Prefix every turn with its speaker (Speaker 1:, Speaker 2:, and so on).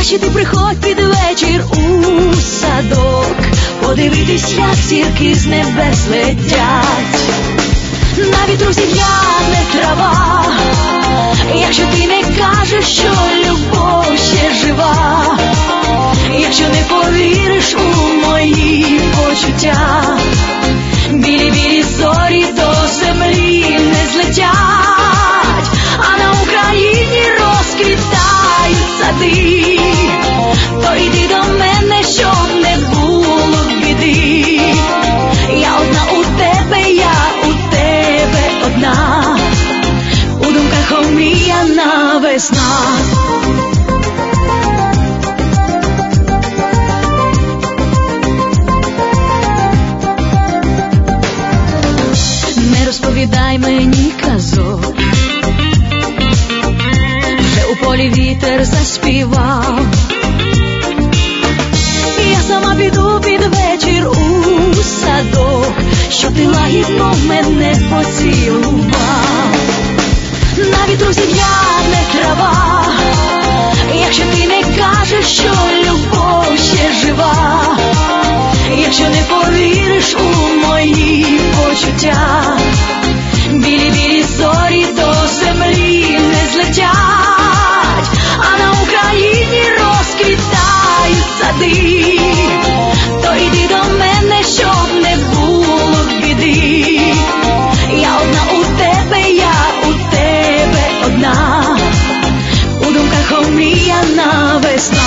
Speaker 1: Краще ти приходь під вечір у садок, подивитись, як зірки з небес летять. На вітру зів'яне трава, якщо ти не кажеш, що любов ще жива, якщо не повіриш у мої почуття, білі-білі зорі до землі не злетять, а на Україні розквітають сади. То йди до мене, щоб не було біди. Я одна у тебе, я у тебе одна, у думках омріяна весна. Не розповідай мені казок, вже у полі вітер заспівав. Я сама піду під вечір у садок, щоб ти лагідно мене поцілував. На вітру зів'яне трава, якщо ти не кажеш, що любов ще жива, якщо не повіриш у мої почуття, білі-білі зорі до землі не злетять, а на Україні розквітають сади. То йди до мене, щоб не було біди. Я одна у тебе, я у тебе одна, у думках омріяна весна.